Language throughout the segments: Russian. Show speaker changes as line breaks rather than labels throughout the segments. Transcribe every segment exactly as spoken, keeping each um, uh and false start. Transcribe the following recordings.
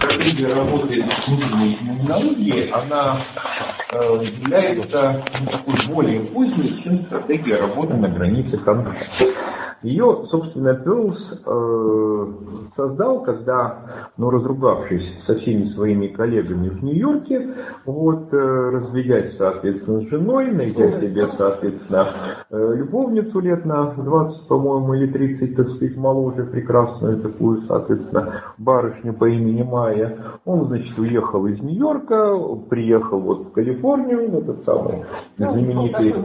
стратегия работы с внутренней феноменологией, она э, является ну, такой более поздней, чем стратегия работы на границе контакта. Ее, собственно, Перлс э, создал, когда, ну, разругавшись со всеми своими коллегами в Нью-Йорке, вот, э, разведясь, соответственно, с женой, найдя себе, соответственно, э, любовницу лет на двадцать, по-моему, или тридцать, так сказать, моложе, прекрасную такую, соответственно, барышню по имени Майя, он, значит, уехал из Нью-Йорка, приехал вот в Калифорнию, в этот самый знаменитый...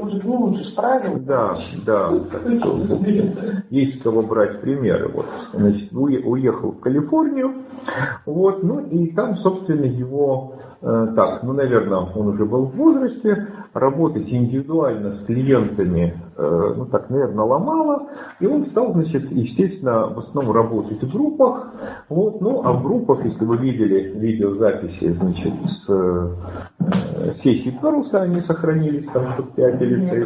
Да, да, есть с кого брать примеры. Вот, значит, уехал в Калифорнию, вот, ну и там, собственно, его, э, так, ну, наверное, он уже был в возрасте, работать индивидуально с клиентами, э, ну, так, наверное, ломало, и он стал, значит, естественно, в основном работать в группах, вот, ну, а в группах, если вы видели видеозаписи, значит, с э, сессий Перлса, они сохранились, там, штук пять или шесть,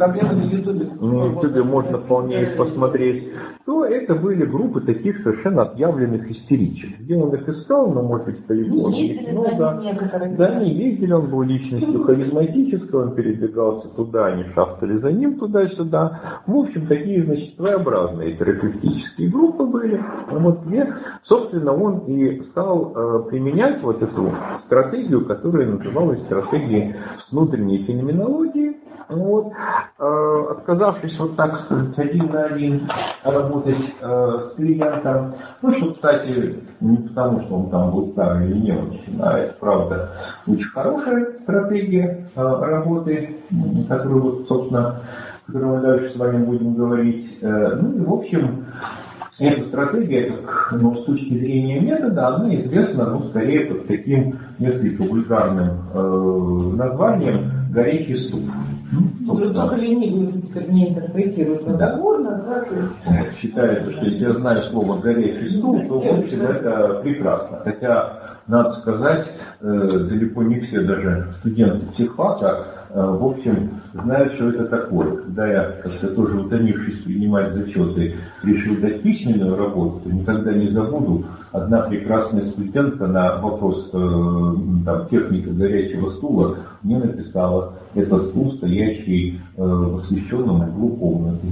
на ютубе можно вполне их посмотреть, то это были группы таких совершенно отъявленных истеричек. Где он их искал, ну, может быть, в Калифорнии много. Да, не ездили, он был личностью харизматической, он передвигался туда, они шастали за ним туда-сюда. В общем, такие, значит, своеобразные терапевтические группы были, вот, где, собственно, он и стал э, применять вот эту стратегию, которая называлась стратегией внутренней феноменологии. Вот, э, отказавшись вот так сказать один на один работать э, с клиентом, ну что, кстати, не потому, что он там был старый или не очень, а это правда очень хорошая стратегия э, работы, которую вот, собственно, которую мы дальше с вами будем говорить. Э, ну и в общем, эта стратегия, как, ну, с точки зрения метода, она известна, ну, скорее под таким несколько вульгарным э, названием «горячий стул».
Только ленивый не интерпретирует договорно, да?
Считается, что если я знаю слово «горячий стул», то, в общем, это прекрасно. Хотя, надо сказать, далеко не все даже студенты психфака, в общем, знают, что это такое. Когда я, как-то тоже утомившись принимать зачеты, решил дать письменную работу, то никогда не забуду, одна прекрасная студентка на вопрос там, техника горячего стула мне написала: это стул, стоящий э, в освещенном углу комнаты.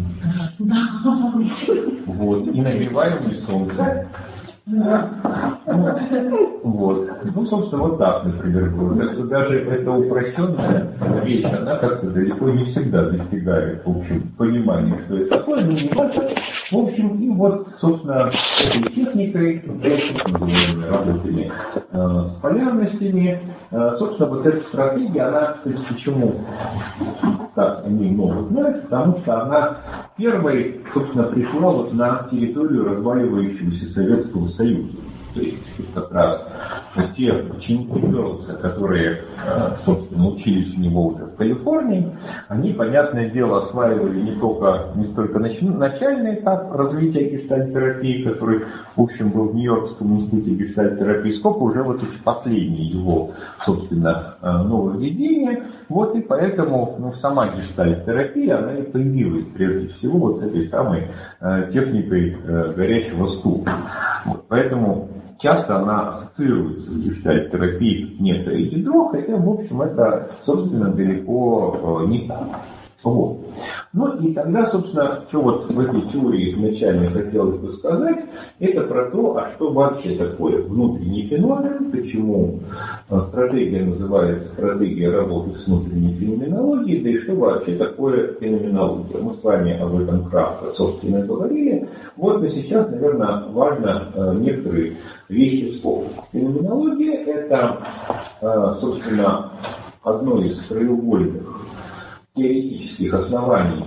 Вот. И нагреваемый солнцем. Вот. Ну, собственно, вот так, например, было. Так что даже эта упрощенная вещь, она как-то далеко не всегда достигает, в общем, понимания, что это такое, но не важно. В общем, и вот, собственно, этой техникой, работами э, с полярностями, э, собственно, вот эта стратегия, она, кстати, почему так о ней много знают, потому что она первой, собственно, пришла вот на территорию разваливающегося Советского Союза. То есть, как раз те ученики Перлса, которые, собственно, учились у него уже в Калифорнии, они, понятное дело, осваивали не только, не столько начальный этап развития гештальт-терапии, который, в общем, был в Нью-Йоркском институте гештальт-терапии, сколько уже вот эти последние его, собственно, нововведения. Вот и поэтому, ну, сама гештальт-терапия, она и появилась прежде всего вот этой самой техникой горячего стула. Вот, поэтому часто она ассоциируется с гештальт-терапией как некое ядро, хотя, в общем, это, собственно, далеко не так. Вот. Ну и тогда, собственно, что вот в этой теории изначально хотелось бы сказать, это про то, а что вообще такое внутренний феномен, почему стратегия называется стратегия работы с внутренней феноменологией, да и что вообще такое феноменология. Мы с вами об этом кратко, собственно, говорили. Вот, но сейчас, наверное, важно некоторые вещи вспомнить. Феноменология – это, собственно, одно из краеугольных теоретических оснований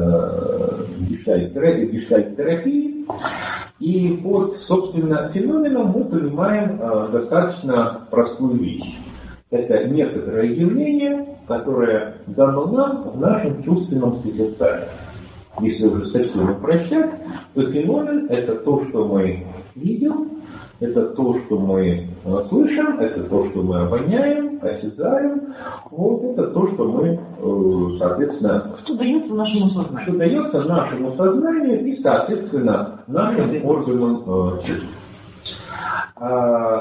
э, гештальт-терапии. И под, собственно, феноменом мы понимаем э, достаточно простую вещь. Это некоторое явление, которое дано нам в нашем чувственном созерцании. Если уже совсем упрощать, то феномен – это то, что мы видим, это то, что мы слышим, это то, что мы обоняем, осязаем, вот это то, что мы, соответственно,
что дается нашему сознанию,
что дается нашему сознанию и, соответственно, нашим органам чувств. И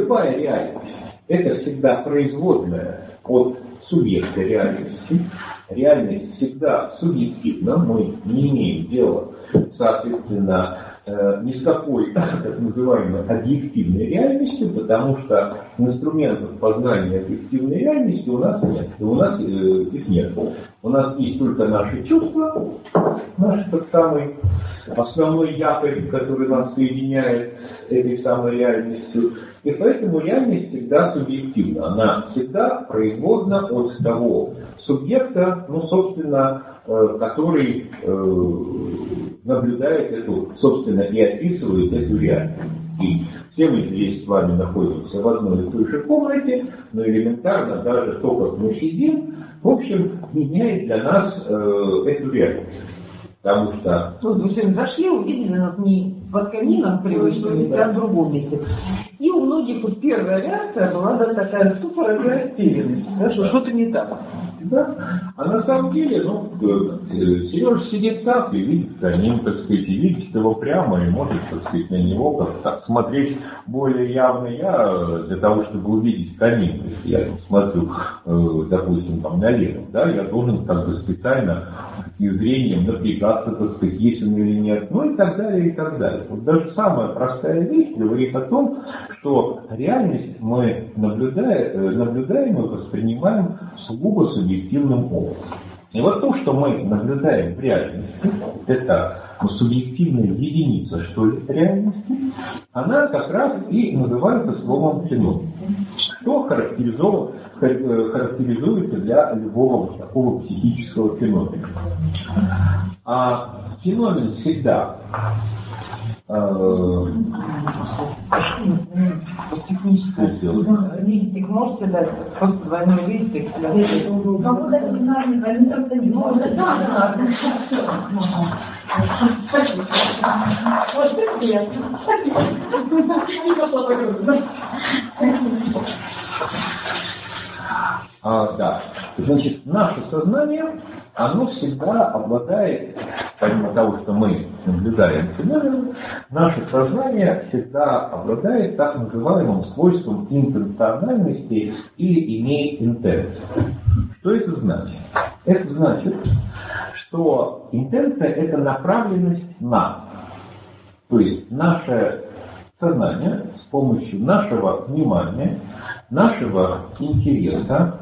любая реальность – это всегда производная от субъекта реальности. Реальность всегда субъективна, мы не имеем дела, соответственно, ни с какой так называемой объективной реальностью, потому что инструментов познания объективной реальности у нас нет. И у нас э, их нет. У нас есть только наши чувства, наш тот самый основной якорь, который нас соединяет с этой самой реальностью. И поэтому реальность всегда субъективна. Она всегда производна от того субъекта, ну, собственно, э, который э, наблюдает эту, собственно, и описывает эту реальность. И все мы здесь с вами находимся в одной и той же комнате, но элементарно даже то, как мы сидим, в общем, меняет для нас э, эту реальность. Потому что...
Вот мы сегодня зашли, увидели нас не под камином привычным, а в другом месте. И у многих вот первая реакция была, да, такая ступор и растерянность, да, что что-то не так.
Да? А на самом деле, ну, Сережа сидит так и видит камин, так сказать, и видит его прямо, и может, так сказать, на него как-то смотреть более явно. Я для того, чтобы увидеть камин, если я там смотрю, допустим, там налево, да, я должен как бы специально и зрением напрягаться, так сказать, есть он или нет, ну и так далее, и так далее. Вот даже самая простая вещь говорит о том, что реальность мы наблюдаем, наблюдаем и воспринимаем сугубо субъективным образом. И вот то, что мы наблюдаем в реальности, это субъективная единица, что ли, реальности, она как раз и называется словом феномен. Что характеризует, характеризуется для любого такого психического феномена. А феномен всегда э,
листик можете дать? Просто двойной листик.
Кому дать не знаю, они просто не могут. Да, да, спасибо. Вот, приятно. Спасибо. Не пошла по
А, да. Значит, наше сознание, оно всегда обладает, помимо того, что мы наблюдаем феномен, наше сознание всегда обладает так называемым свойством интенциональности или имеет интенцию. Что это значит? Это значит, что интенция – это направленность на. То есть наше сознание с помощью нашего внимания, нашего интереса,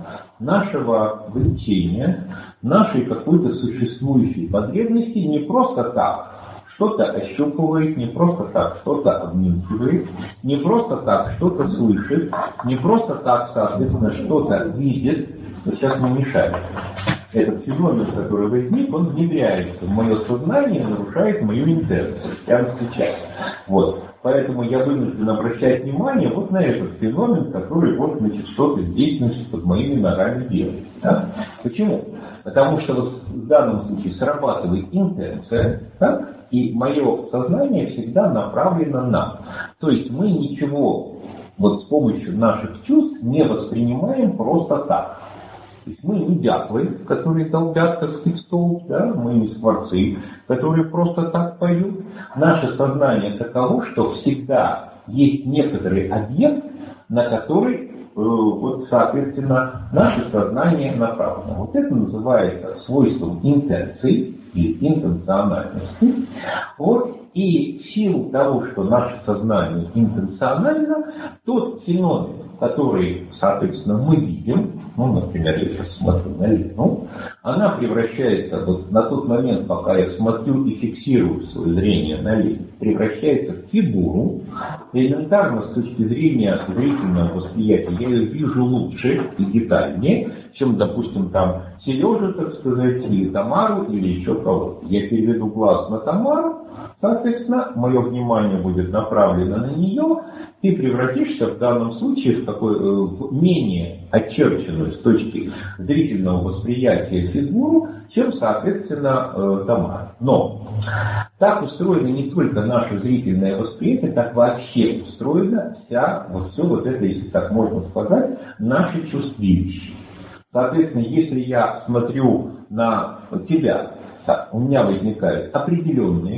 нашего влечения, нашей какой-то существующей потребности не просто так что-то ощупывает, не просто так что-то обнюхивает, не просто так что-то слышит, не просто так, соответственно, что-то видит. Но сейчас не мешает. Этот феномен, который возник, он внедряется в мое сознание, нарушает мою интенцию прямо сейчас. Вот. Поэтому я вынужден обращать внимание вот на этот феномен, который вот, значит, что-то здесь, значит, под моими ногами делает. Да? Почему? Потому что вот в данном случае срабатывает интенция, да? И мое сознание всегда направлено на. То есть мы ничего вот с помощью наших чувств не воспринимаем просто так. То есть мы не дятлы, которые долбят, так сказать, стол, да? Мы не скворцы, которые просто так поют. Наше сознание таково, что всегда есть некоторый объект, на который, э, вот, соответственно, наше сознание направлено. Вот это называется свойством интенции или интенциональности. Вот. И в силу того, что наше сознание интенционально, тот феномен, который, соответственно, мы видим, ну, например, я сейчас смотрю на Лену, она превращается, вот на тот момент, пока я смотрю и фиксирую свое зрение на Лену, превращается в фигуру. Элементарно, с точки зрения зрительного восприятия, я ее вижу лучше и детальнее, чем, допустим, там Сережу, так сказать, или Тамару, или еще кого-то. Я переведу глаз на Тамару, соответственно, мое внимание будет направлено на нее, ты превратишься в данном случае в, такой, в менее очерченную с точки зрительного восприятия фигуру, чем, соответственно, Тамара. Но так устроено не только наше зрительное восприятие, так вообще устроена вся, вот все вот это, если так можно сказать, наше чувствилище. Соответственно, если я смотрю на тебя, так, у меня возникают определенные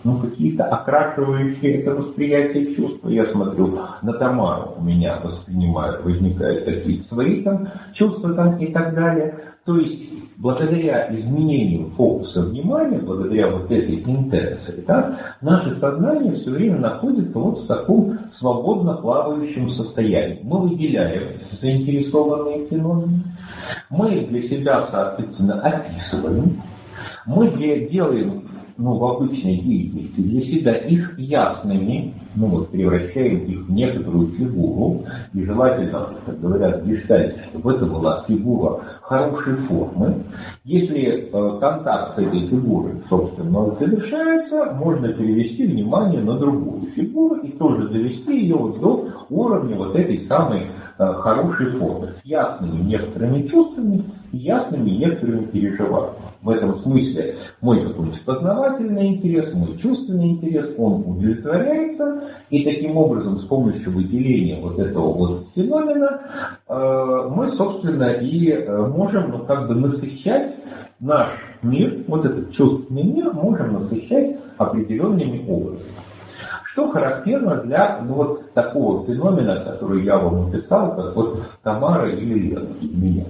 ну, какие-то окрашивающие это восприятие чувства. Я смотрю на Тамару, у меня воспринимают, возникают какие-то свои там чувства там и так далее. То есть, благодаря изменению фокуса внимания, благодаря вот этой интенции, да, наше сознание все время находится вот в таком свободно плавающем состоянии. Мы выделяем заинтересованные феномены, мы для себя, соответственно, описываем, мы делаем, ну, в обычной деятельности для себя их ясными, ну вот, превращаем их в некоторую фигуру, и желательно, как говорят гештальты, чтобы это была фигура хорошей формы. Если э, контакт с этой фигурой, собственно, завершается, можно перевести внимание на другую фигуру и тоже довести ее вот до уровня вот этой самой э, хорошей формы, с ясными некоторыми чувствами и ясными некоторыми переживаниями. В этом смысле мой какой-нибудь познавательный интерес, мой чувственный интерес, он удовлетворяется, и таким образом с помощью выделения вот этого вот феномена э, мы, собственно, и э, можем, ну, как бы насыщать наш мир, вот этот чувственный мир, можем насыщать определенными образами. Что характерно для, ну, вот такого феномена, который я вам описал, как вот Тамара или Лена, меня.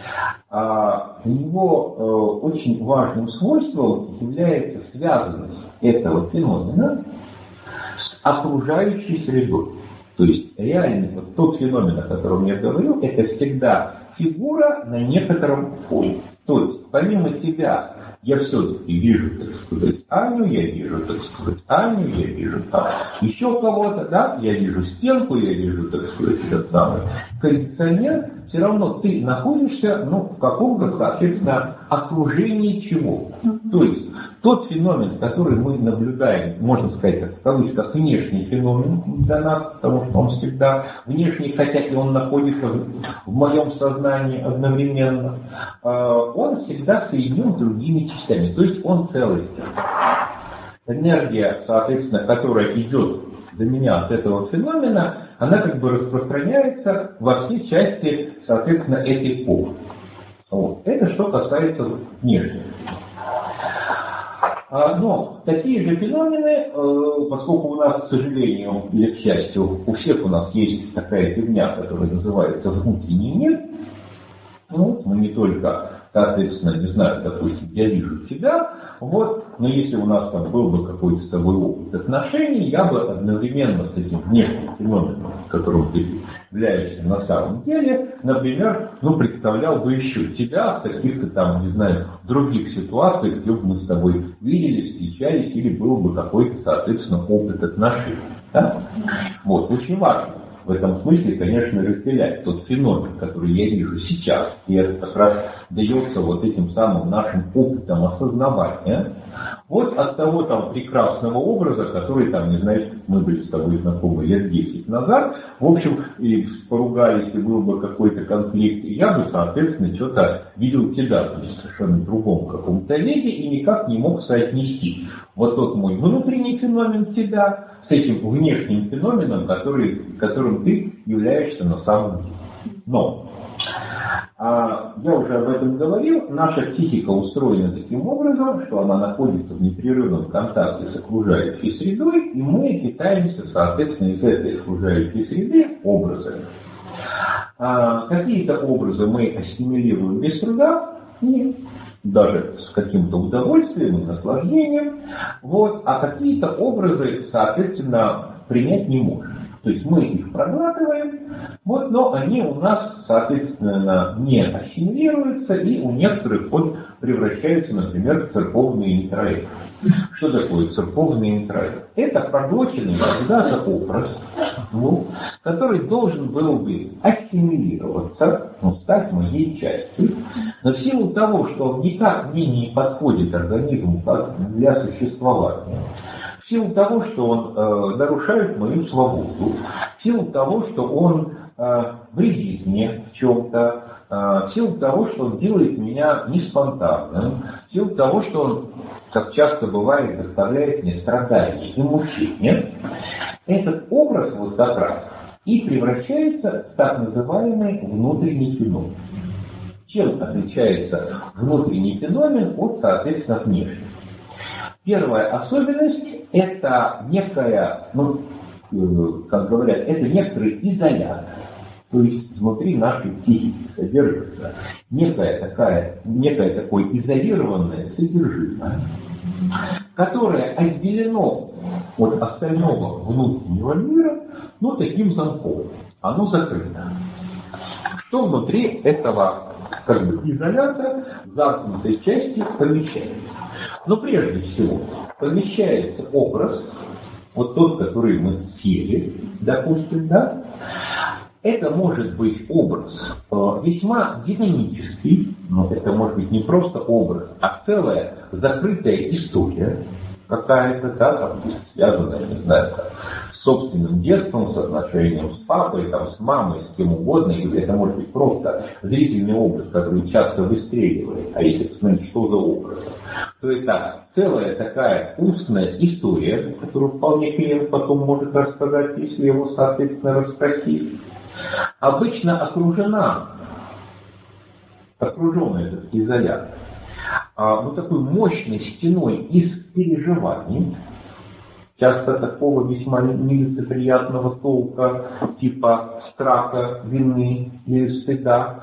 А у него э, очень важным свойством является связанность этого феномена с окружающей средой. То есть реально вот тот феномен, о котором я говорю, это всегда фигура на некотором фоне. То есть помимо себя я все-таки вижу, так сказать, Аню, я вижу, так сказать, Аню, я вижу там еще кого-то, да, я вижу стенку, я вижу, так сказать, этот самый кондиционер, все равно ты находишься, ну, в каком-то, соответственно, окружении чего. То есть тот феномен, который мы наблюдаем, можно сказать, так, в кавычках, внешний феномен для нас, потому что он всегда внешний, хотя и он находится в моем сознании одновременно, он всегда соединен с другими частями, то есть он целостен. Энергия, соответственно, которая идет до меня от этого феномена, она как бы распространяется во все части, соответственно, этой формы. Вот. Это что касается внешнего. Но такие же феномены, поскольку у нас, к сожалению, или к счастью, у всех у нас есть такая фигня, которая называется внутренний мир, ну, мы не только, соответственно, не знаю, допустим, я вижу тебя, вот, но если у нас там был бы какой-то с тобой опыт отношений, я бы одновременно с этим внешним феноменом, которым ты являешься на самом деле, например, ну, представлял бы еще тебя в каких-то там, не знаю, других ситуациях, где бы мы с тобой виделись, встречались, или был бы какой-то, соответственно, опыт отношений. Да? Вот, очень важно в этом смысле, конечно, разделять тот феномен, который я вижу сейчас, и это как раз дается вот этим самым нашим опытом осознавания, вот от того там прекрасного образа, который там, не знаю, мы были с тобой знакомы лет десять назад, в общем, и поругались, и был бы какой-то конфликт, и я бы, соответственно, что-то видел тебя в совершенно другом каком-то виде и никак не мог соотнести вот тот мой внутренний феномен тебя с этим внешним феноменом, который, которым ты являешься на самом деле. Но а, я уже об этом говорил, наша психика устроена таким образом, что она находится в непрерывном контакте с окружающей средой, и мы питаемся, соответственно, из этой окружающей среды образами. А, какие-то образы мы ассимилируем без труда, нет, даже с каким-то удовольствием и наслаждением, вот, а какие-то образы, соответственно, принять не можем. То есть мы их проглатываем, вот, но они у нас, соответственно, не ассимилируются, и у некоторых вот превращаются, например, в церковные интроекты. Что такое церковный интроект? Это проглоченный когда-то образ, ну, который должен был бы ассимилироваться, ну, стать моей частью, но в силу того, что он никак мне не подходит организму как для существования, в силу того, что он э, нарушает мою свободу, в силу того, что он э, вредит мне в чем-то, э, в силу того, что он делает меня неспонтанным, в силу того, что он, как часто бывает, доставляет мне страдания и мучения, этот образ вот как раз и превращается в так называемый внутренний феномен. Чем отличается внутренний феномен от, соответственно, внешнего? Первая особенность это некая, ну, как говорят, это некоторый изолятор. То есть внутри нашей психики содержится некое, такая, некое такое изолированное содержимое, которое отделено от остального внутреннего мира, ну, таким замком. Оно закрыто. Что внутри этого, как бы, изолятора, замкнутой части помещается? Но прежде всего помещается образ, вот тот, который мы съели, допустим, да, это может быть образ э, весьма динамический, но это может быть не просто образ, а целая закрытая история какая-то, да, там, связанная, не знаю, там, с собственным детством, с отношением с папой, там, с мамой, с кем угодно, или это может быть просто зрительный образ, который часто выстреливает, а если посмотреть, что за образ, то это целая такая устная история, которую вполне клиент потом может рассказать, если его, соответственно, расспросить. Обычно окружена, окруженный этот изолятор, а, ну, такой мощной стеной из переживаний, часто такого весьма нелицеприятного толка, типа страха, вины или стыда,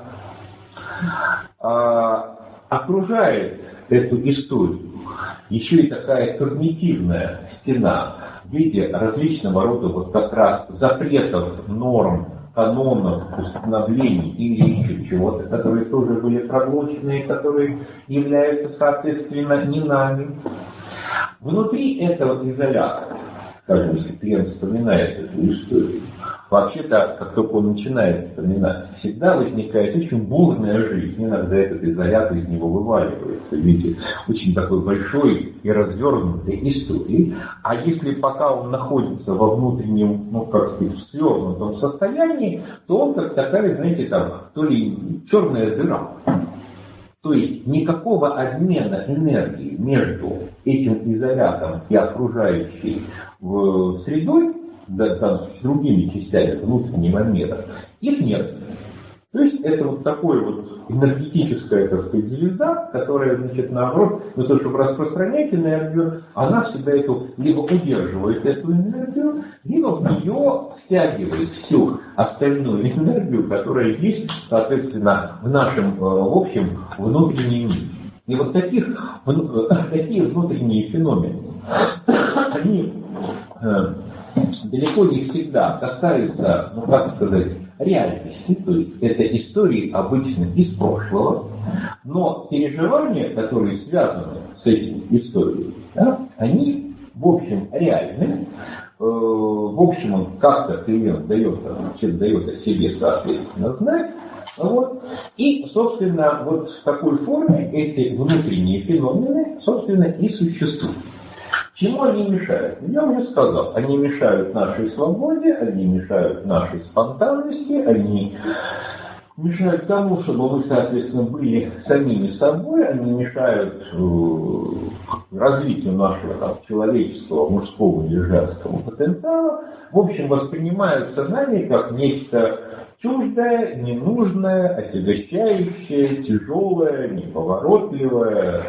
а, окружает эту историю еще и такая когнитивная стена в виде различного рода вот как раз запретов, норм, канонов, установлений или еще чего-то, которые тоже были проглочены и которые являются, соответственно, не нами. Внутри этого изолятора, скажем, если клиент вспоминает эту историю, вообще-то, как только он начинает вспоминать, всегда возникает очень бурная жизнь. Иногда этот изолятор из него вываливается в виде очень такой большой и развернутой истории. А если пока он находится во внутреннем, ну, как сказать, свернутом состоянии, то он как такая, знаете, там, то ли черная дыра. То есть никакого обмена энергии между этим изолятором и окружающей средой, да, там, с другими частями внутреннего мира, их нет. То есть это вот такое вот энергетическая, так сказать, звезда, которая, значит, наоборот, ну, то, чтобы распространять энергию, она всегда эту, либо удерживает эту энергию, либо в нее втягивает всю остальную энергию, которая есть, соответственно, в нашем, в общем, внутреннем мире. И вот таких, такие внутренние феномены, они далеко не всегда касаются, ну, как сказать, реальности, то есть это истории обычно из прошлого, но переживания, которые связаны с этими историями, да, они в общем реальны, э, в общем он как-то клиент дает, дает о себе, соответственно, знать, вот, и, собственно, вот в такой форме эти внутренние феномены, собственно, и существуют. Чему они мешают? Я уже сказал, они мешают нашей свободе, они мешают нашей спонтанности, они мешают тому, чтобы мы, соответственно, были самими собой, они мешают э, развитию нашего там, человеческого, мужского или женского потенциала. В общем, воспринимаются нами как нечто чуждое, ненужное, отягощающее, тяжелое, неповоротливое,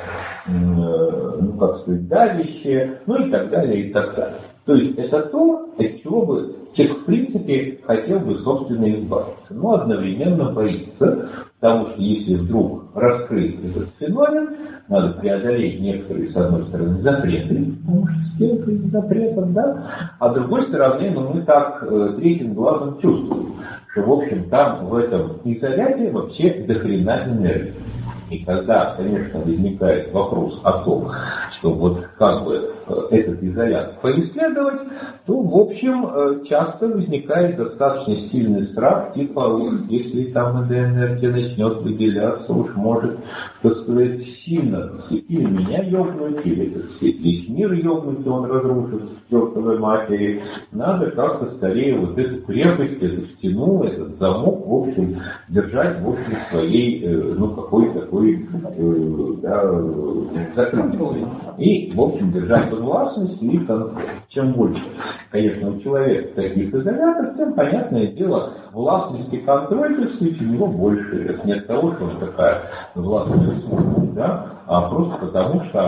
ну, как сказать, давящее, ну и так далее, и так далее. То есть это то, от чего бы человек, в принципе, хотел бы, собственно, избавиться, но одновременно боится, потому что если вдруг раскрыть этот феномен, надо преодолеть некоторые, с одной стороны, запреты, мужские запретов, да, а с другой стороны, ну, мы так э, третьим глазом чувствуем, что, в общем, там, в этом изоляте вообще дохрена энергии. И когда, конечно, возникает вопрос о том, что вот как бы этот изолятор поисследовать, то, в общем, часто возникает достаточно сильный страх, типа, если там эта энергия начнет выделяться, уж может, так сказать, сильно, так сказать, или меня ёбнуть, или, так сказать, весь мир ёбнуть, и он разрушится к чертовой матери. Надо как-то скорее вот эту крепость, эту стену, этот замок, в общем, держать, в общем, своей, ну, какой-то такой да, закрытости. И, в общем, держать под властностью и контроль. Чем больше, конечно, у человека таких изоляторов, тем, понятное дело, властность и контроль, так сказать, у него больше. Это не от того, что он такая властная смерть, да, а просто потому, что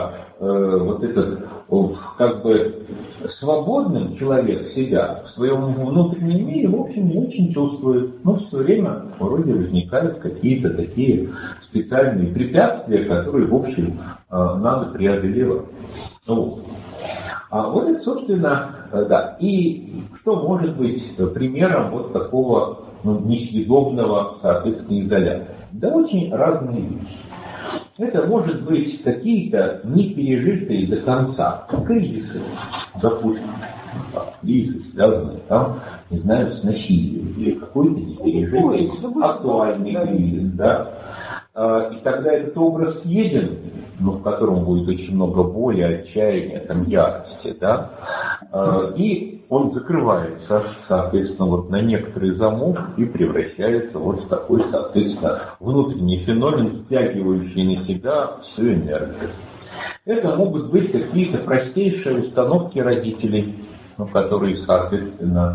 э, вот этот как бы свободным человек себя в своем внутреннем мире, в общем, не очень чувствует. Но все время вроде возникают какие-то такие специальные препятствия, которые, в общем, надо преодолевать. Вот. А вот это, собственно, да. И что может быть примером вот такого ну, несъедобного, соответственно, изолятора? Да очень разные вещи. Это может быть какие-то не пережитые до конца кризисы, допустим, кризисы, связанные там, не знаю, с насилием, или какой-то не пережитый актуальный кризис, да. И тогда этот образ съеден, ну, в котором будет очень много боли, отчаяния, там, ярости, да, и он закрывается, соответственно, вот на некоторый замок и превращается вот в такой, соответственно, внутренний феномен, втягивающий на себя всю энергию. Это могут быть какие-то простейшие установки родителей, ну, которые, соответственно,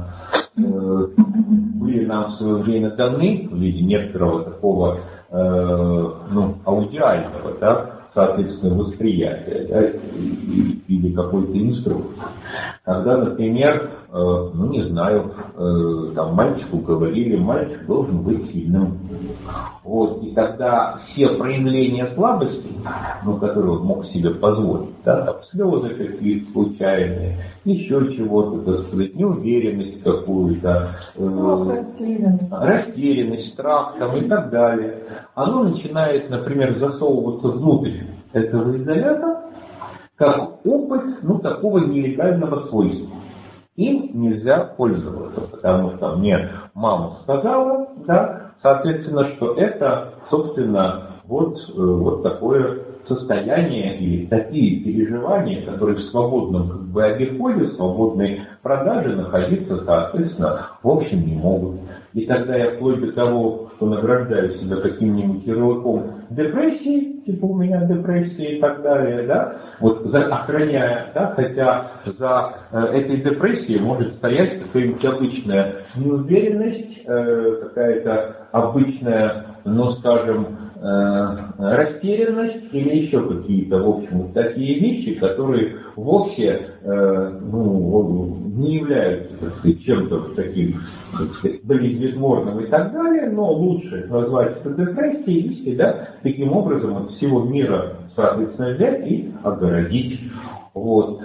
были нам в свое время даны в виде некоторого такого, ну, аудиального, да, соответственно, восприятия, да, или какой-то инструкции. Когда, например, э, ну не знаю, э, там мальчику говорили, мальчик должен быть сильным. Вот, и тогда все проявления слабости, ну, которые он мог себе позволить, да, там, слезы какие-то случайные, еще чего-то, так сказать, неуверенность какую-то, э, растерянность, страх там, и так далее, оно начинает, например, засовываться внутрь этого изолятора, как опыт, ну, такого нелегального свойства. Им нельзя пользоваться, потому что мне мама сказала, да, соответственно, что это, собственно, вот, вот такое состояние или такие переживания, которые в свободном как бы обиходе, в свободной продаже находиться, соответственно, в общем не могут. И тогда я вплоть до того, что награждаю себя каким-нибудь ярлыком депрессии, типа у меня депрессия и так далее, да, вот за, охраняя, да, хотя за э, этой депрессией может стоять какая-нибудь обычная неуверенность, э, какая-то обычная, ну, скажем, э, растерянность или еще какие-то, в общем, такие вещи, которые вовсе э, ну, не являются, так сказать, чем-то таким, так сказать, болезнетворным и так далее, но лучше назвать это депрессией и себя таким образом от всего мира, соответственно, взять и отгородить. Вот.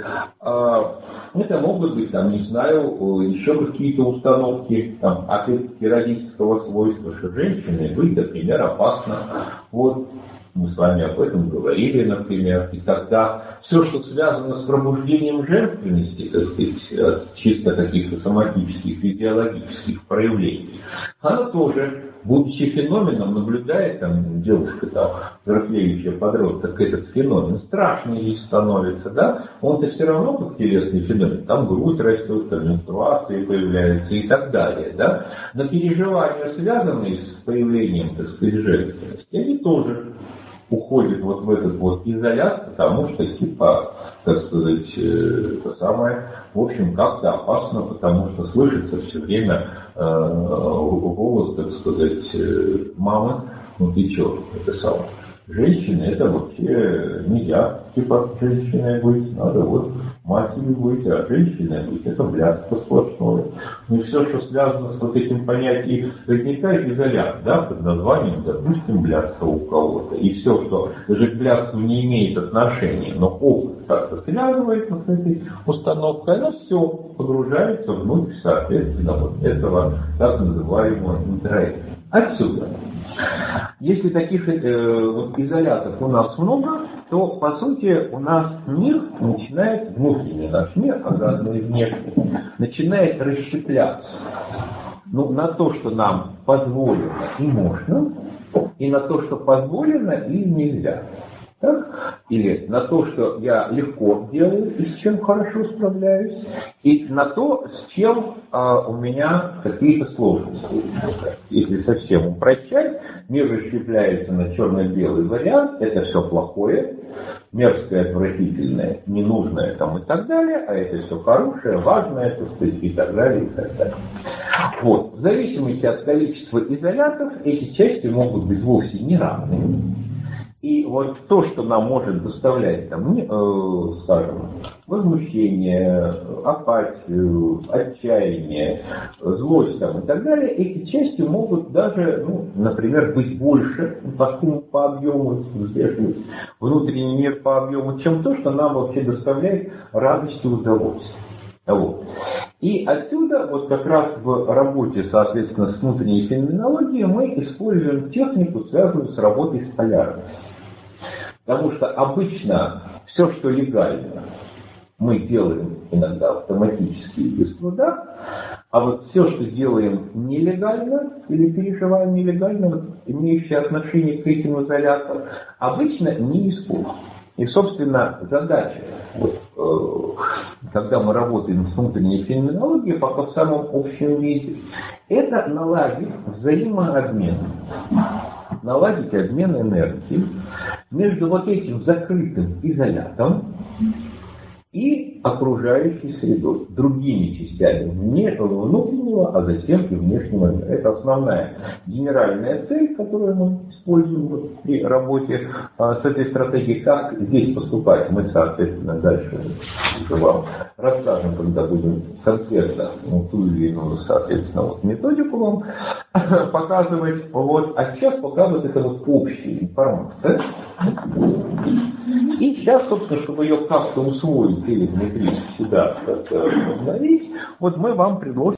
Это могут быть, там, не знаю, еще какие-то установки, там, опять-таки, родительского свойства, что женщине быть, например, опасно. Вот. Мы с вами об этом говорили, например. И тогда все, что связано с пробуждением женственности, так сказать, от чисто каких-то соматических, физиологических проявлений, она тоже, будучи феноменом, наблюдает, там, девушка, там, взрослеющая подросток, этот феномен, страшный ей становится, да, он-то все равно как телесный феномен, там грудь растет, там менструации появляются и так далее, да, но переживания, связанные с появлением, так сказать, женственности, они тоже уходит вот в этот вот изолят, потому что, типа, так сказать, это самое, в общем, как-то опасно, потому что слышится все время э, голос, так сказать, э, мамы, ну ты че, это самое. Женщины, это вообще нельзя, типа, женщиной быть, надо вот матерью быть, а женщиной быть, это блядство сплошное. Ну и все, что связано с вот этим понятием, возникает изолят, да, под названием, допустим, блядство у кого-то. И все, что даже к блядству не имеет отношения, но опыт как-то связывается с этой установкой, оно все погружается внутрь, соответственно, вот этого так называемого интроекта. Отсюда. Если таких э, вот изолятов у нас много, то, по сути, у нас мир начинает, внутренний наш мир, а заодно и внешний, начинает расщепляться. Ну, на то, что нам позволено и можно, и на то, что позволено и нельзя. Так? Или на то, что я легко делаю и с чем хорошо справляюсь, и на то, с чем а, у меня какие-то сложности. Если совсем упрощать, мир расщепляется на черно-белый вариант, это все плохое, мерзкое, отвратительное, ненужное там и так далее, а это все хорошее, важное, так сказать, и так далее, и так далее. Вот. В зависимости от количества изолятов эти части могут быть вовсе не равными. И вот то, что нам может доставлять, там, э, скажем, возмущение, апатию, отчаяние, злость там, и так далее, эти части могут даже, ну, например, быть больше по, по объему, внутренний мир по объему, чем то, что нам вообще доставляет радость и удовольствие. Вот. И отсюда, вот как раз в работе, соответственно, с внутренней феноменологией мы используем технику, связанную с работой с полярностью. Потому что обычно все, что легально, мы делаем иногда автоматически и без труда, а вот все, что делаем нелегально или переживаем нелегально, вот, имеющие отношение к этим изоляторам, обычно не используем. И, собственно, задача, вот, э, когда мы работаем с внутренней феноменологией, пока в самом общем виде, это наладить взаимообмен, наладить обмен энергии между вот этим закрытым изолятором и окружающей средой, другими частями внутреннего, а затем и внешнего мира. Это основная генеральная цель, которую мы используем вот при работе а, с этой стратегией. Как здесь поступать, мы, соответственно, дальше уже вам расскажем, когда будем конкретно ну, ту или иную, соответственно, вот, методику вам показывать. Вот. А сейчас показывать это вот общая информация. И сейчас, собственно, чтобы ее как-то усвоить или внутри себя как-то обновить, вот мы вам предложим